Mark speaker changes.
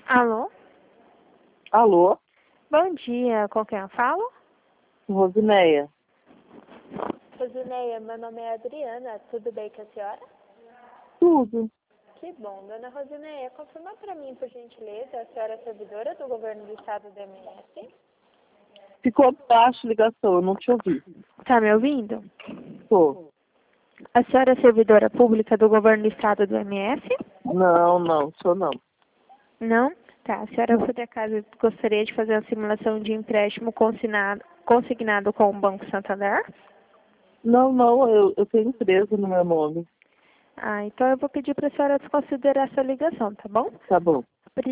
Speaker 1: Alô?
Speaker 2: Alô,
Speaker 1: Bom dia, com quem eu falo?
Speaker 2: Rosineia.
Speaker 1: Rosineia, meu nome é Adriana, tudo bem com a senhora?
Speaker 2: Tudo.
Speaker 1: Que bom, dona Rosineia, confirma para mim, por gentileza, a senhora é servidora do governo do estado do MS?
Speaker 2: Ficou baixo a ligação, eu não te ouvi.
Speaker 1: Tá me ouvindo?
Speaker 2: Tô.
Speaker 1: A senhora é servidora pública do governo do estado do MS?
Speaker 2: Não, sou não.
Speaker 1: Não? Tá, a senhora por acaso gostaria de fazer uma simulação de empréstimo consignado com o Banco Santander?
Speaker 2: Não, eu tenho empresa no meu nome.
Speaker 1: Ah, então eu vou pedir para a senhora desconsiderar essa ligação, tá bom?
Speaker 2: Tá bom.